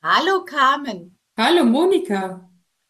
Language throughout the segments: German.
Hallo Carmen, Hallo Monika.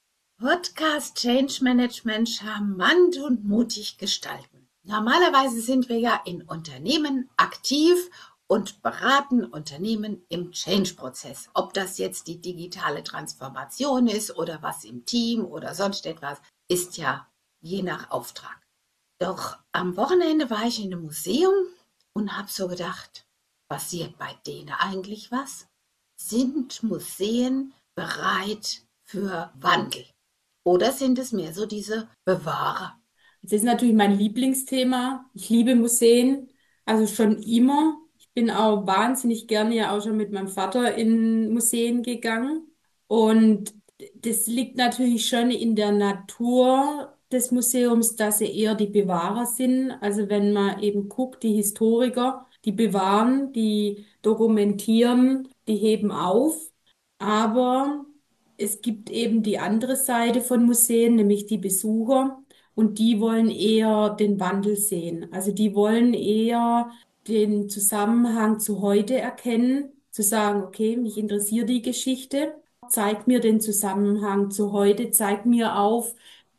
Podcast Change Management charmant und mutig gestalten. Normalerweise sind wir ja in Unternehmen aktiv und beraten Unternehmen im Change-Prozess. Ob das jetzt die digitale Transformation ist oder was im Team oder sonst etwas, ist ja je nach Auftrag. Doch am Wochenende war ich in einem Museum und habe so gedacht, passiert bei denen eigentlich was? Sind Museen bereit für Wandel? Oder sind es mehr so diese Bewahrer? Das ist natürlich mein Lieblingsthema. Ich liebe Museen, also schon immer. Ich bin auch wahnsinnig gerne ja auch schon mit meinem Vater in Museen gegangen. Und das liegt natürlich schon in der Natur des Museums, dass sie eher die Bewahrer sind. Also wenn man eben guckt, die Historiker, die bewahren, die dokumentieren, die heben auf. Aber es gibt eben die andere Seite von Museen, nämlich die Besucher. Und die wollen eher den Wandel sehen. Also die wollen eher den Zusammenhang zu heute erkennen, zu sagen, okay, mich interessiert die Geschichte, zeig mir den Zusammenhang zu heute, zeig mir auf,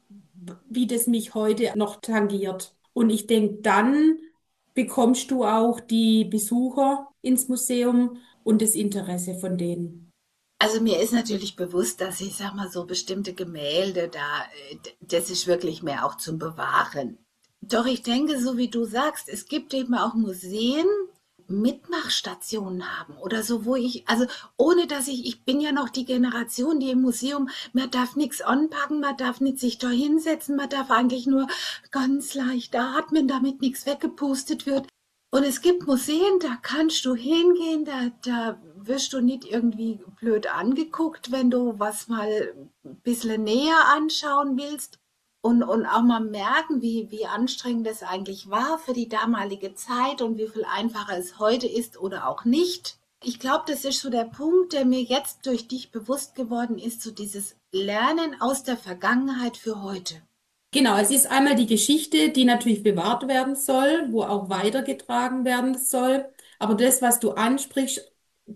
wie das mich heute noch tangiert. Und ich denke, dann bekommst du auch die Besucher ins Museum und das Interesse von denen. Also mir ist natürlich bewusst, dass ich sag mal so bestimmte Gemälde da, das ist wirklich mehr auch zum Bewahren. Doch ich denke, so wie du sagst, es gibt eben auch Museen, Mitmachstationen haben oder so, wo ich, also ohne dass ich bin ja noch die Generation, die im Museum, man darf nichts anpacken, man darf nicht sich da hinsetzen, man darf eigentlich nur ganz leicht atmen, damit nichts weggepustet wird. Und es gibt Museen, da kannst du hingehen, da wirst du nicht irgendwie blöd angeguckt, wenn du was mal ein bisschen näher anschauen willst und auch mal merken, wie anstrengend es eigentlich war für die damalige Zeit und wie viel einfacher es heute ist oder auch nicht. Ich glaube, das ist so der Punkt, der mir jetzt durch dich bewusst geworden ist, so dieses Lernen aus der Vergangenheit für heute. Genau, es ist einmal die Geschichte, die natürlich bewahrt werden soll, wo auch weitergetragen werden soll. Aber das, was du ansprichst,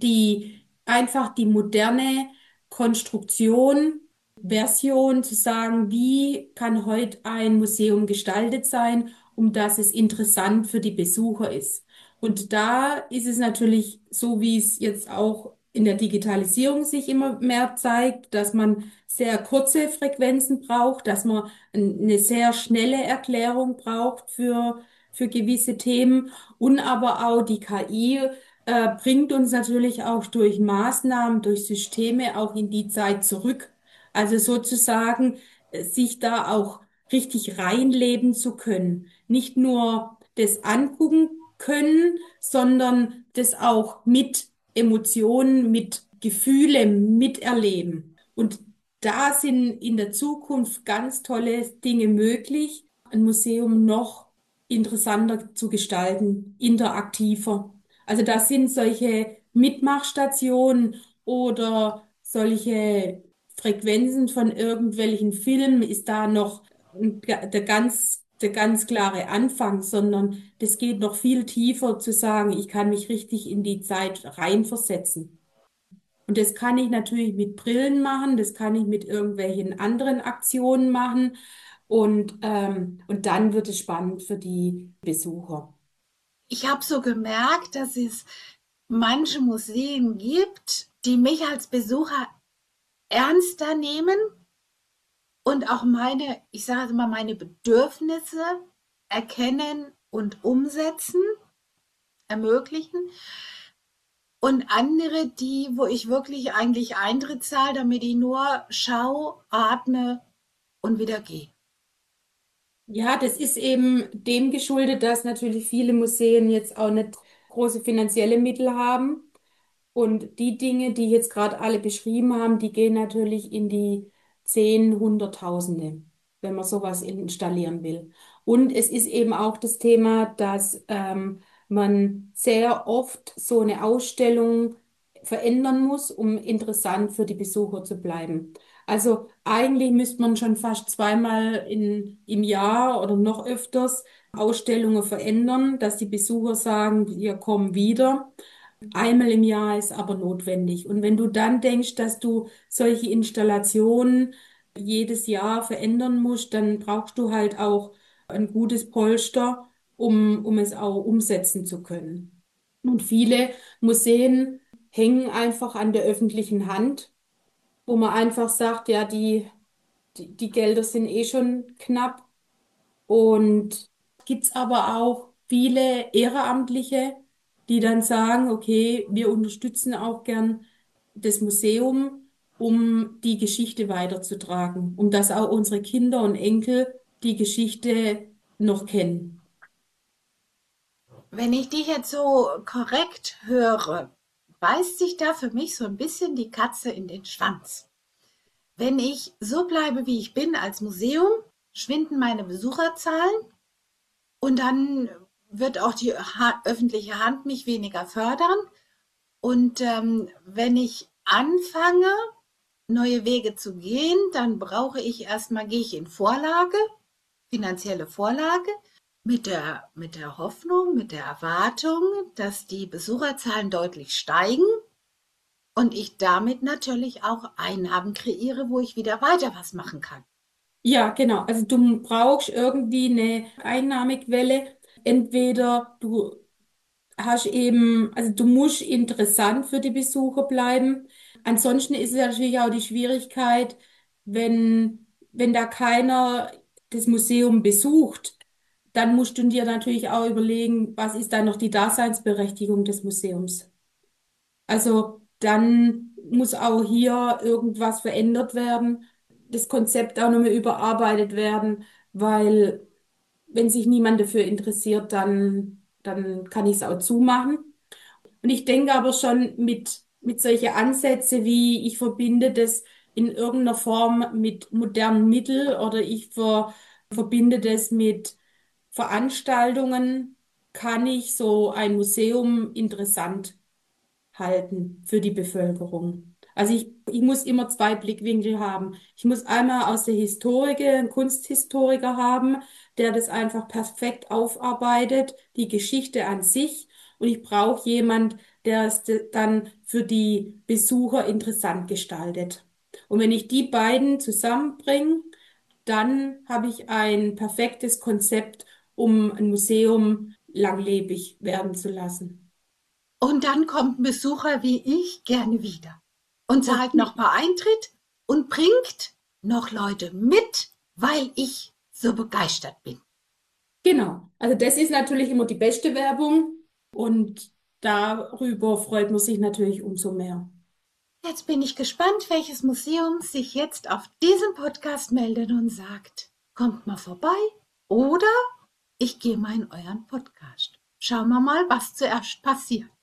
einfach die moderne Konstruktion, Version zu sagen, wie kann heute ein Museum gestaltet sein, um dass es interessant für die Besucher ist. Und da ist es natürlich so, wie es jetzt auch in der Digitalisierung sich immer mehr zeigt, dass man sehr kurze Frequenzen braucht, dass man eine sehr schnelle Erklärung braucht für gewisse Themen und aber auch die KI bringt uns natürlich auch durch Maßnahmen, durch Systeme auch in die Zeit zurück. Also sozusagen sich da auch richtig reinleben zu können. Nicht nur das angucken können, sondern das auch mit Emotionen, mit Gefühle miterleben. Und da sind in der Zukunft ganz tolle Dinge möglich, ein Museum noch interessanter zu gestalten, interaktiver. Also da sind solche Mitmachstationen oder solche Frequenzen von irgendwelchen Filmen ist da noch der ganz klare Anfang, sondern das geht noch viel tiefer zu sagen, ich kann mich richtig in die Zeit reinversetzen. Und das kann ich natürlich mit Brillen machen, das kann ich mit irgendwelchen anderen Aktionen machen. Und dann wird es spannend für die Besucher. Ich habe so gemerkt, dass es manche Museen gibt, die mich als Besucher ernster nehmen und auch meine, ich sage mal, meine Bedürfnisse erkennen und umsetzen, ermöglichen. Und andere, die, wo ich wirklich eigentlich Eintritt zahle, damit ich nur schaue, atme und wieder gehe. Ja, das ist eben dem geschuldet, dass natürlich viele Museen jetzt auch nicht große finanzielle Mittel haben. Und die Dinge, die jetzt gerade alle beschrieben haben, die gehen natürlich in die Hunderttausende, wenn man sowas installieren will. Und es ist eben auch das Thema, dass man sehr oft so eine Ausstellung verändern muss, um interessant für die Besucher zu bleiben. Also eigentlich müsste man schon fast zweimal im Jahr oder noch öfters Ausstellungen verändern, dass die Besucher sagen, wir kommen wieder. Einmal im Jahr ist aber notwendig. Und wenn du dann denkst, dass du solche Installationen jedes Jahr verändern musst, dann brauchst du halt auch ein gutes Polster, um es auch umsetzen zu können. Und viele Museen hängen einfach an der öffentlichen Hand, wo man einfach sagt, ja, die Gelder sind eh schon knapp. Und gibt's aber auch viele Ehrenamtliche, die dann sagen, okay, wir unterstützen auch gern das Museum, um die Geschichte weiterzutragen, um dass auch unsere Kinder und Enkel die Geschichte noch kennen. Wenn ich dich jetzt so korrekt höre, beißt sich da für mich so ein bisschen die Katze in den Schwanz. Wenn ich so bleibe, wie ich bin als Museum, schwinden meine Besucherzahlen und dann wird auch die öffentliche Hand mich weniger fördern. Und wenn ich anfange, neue Wege zu gehen, dann brauche ich erstmal, gehe ich in Vorlage, finanzielle Vorlage, mit der Hoffnung, mit der Erwartung, dass die Besucherzahlen deutlich steigen und ich damit natürlich auch Einnahmen kreiere, wo ich wieder weiter was machen kann. Ja, genau. Also du brauchst irgendwie eine Einnahmequelle. Entweder du hast eben, also du musst interessant für die Besucher bleiben. Ansonsten ist es ja natürlich auch die Schwierigkeit, wenn da keiner das Museum besucht, dann musst du dir natürlich auch überlegen, was ist dann noch die Daseinsberechtigung des Museums. Also dann muss auch hier irgendwas verändert werden, das Konzept auch nochmal überarbeitet werden, weil wenn sich niemand dafür interessiert, dann kann ich es auch zumachen. Und ich denke aber schon mit solche Ansätze wie ich verbinde das in irgendeiner Form mit modernen Mitteln oder verbinde das mit Veranstaltungen, kann ich so ein Museum interessant halten für die Bevölkerung. Also ich muss immer zwei Blickwinkel haben. Ich muss einmal aus der Historiker, einen Kunsthistoriker haben, der das einfach perfekt aufarbeitet, die Geschichte an sich. Und ich brauche jemand, der es dann für die Besucher interessant gestaltet. Und wenn ich die beiden zusammenbringe, dann habe ich ein perfektes Konzept, um ein Museum langlebig werden zu lassen. Und dann kommt ein Besucher wie ich gerne wieder und zahlt noch mal Eintritt und bringt noch Leute mit, weil ich so begeistert bin. Genau, also das ist natürlich immer die beste Werbung und darüber freut man sich natürlich umso mehr. Jetzt bin ich gespannt, welches Museum sich jetzt auf diesem Podcast meldet und sagt, kommt mal vorbei oder ich gehe mal in euren Podcast. Schauen wir mal, was zuerst passiert.